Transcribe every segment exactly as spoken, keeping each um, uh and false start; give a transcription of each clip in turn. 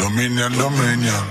Dominion, Dominion.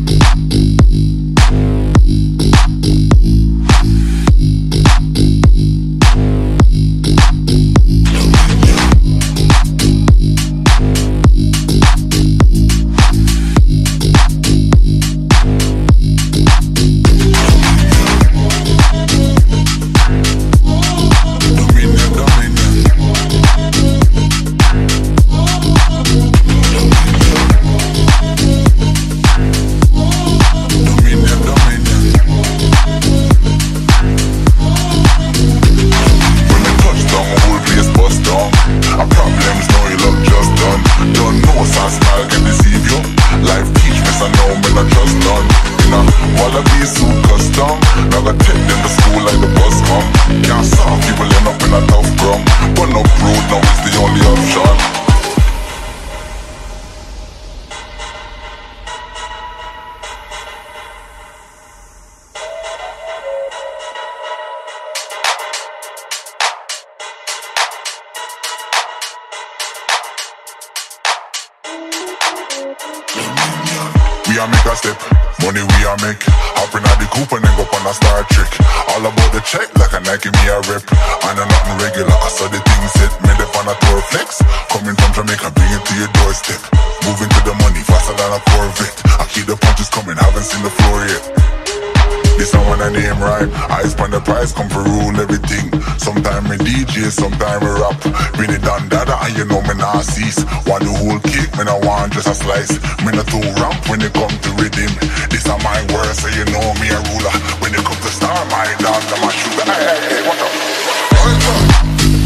We a make a step, money we a make. Hop in at the coupe and then go on a Star Trek. All about the check like a Nike me a rep. I know nothing regular, I saw the thing set. Me def on a tour flex. Coming from Jamaica, bring it to your doorstep. Moving to the money faster than a Corvette. I keep the punches coming, haven't seen the floor yet. This I wanna name right. Eyes on the prize, come for rule everything. Sometime me D J, sometime me rap. Bring it down, dada, and you know me nah cease. Want the whole cake, me nah want just a slice. Me nah too ramp when it come to rhythm. This are my words, so you know me a ruler. When it come to star, my dog, I'm a shooter. Hey, hey, hey, what up? What up?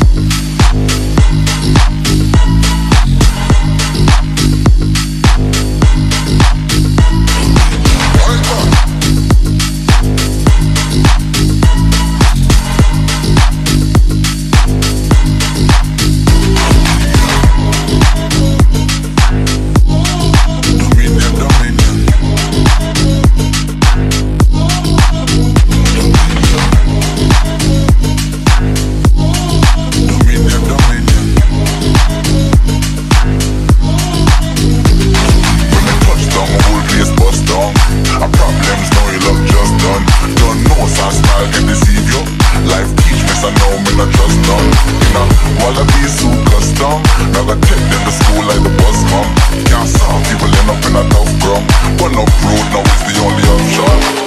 Wallaby suit custom. Never take them to school like the bus come. Can't solve people end up in a tough grum. But no road now is the only option.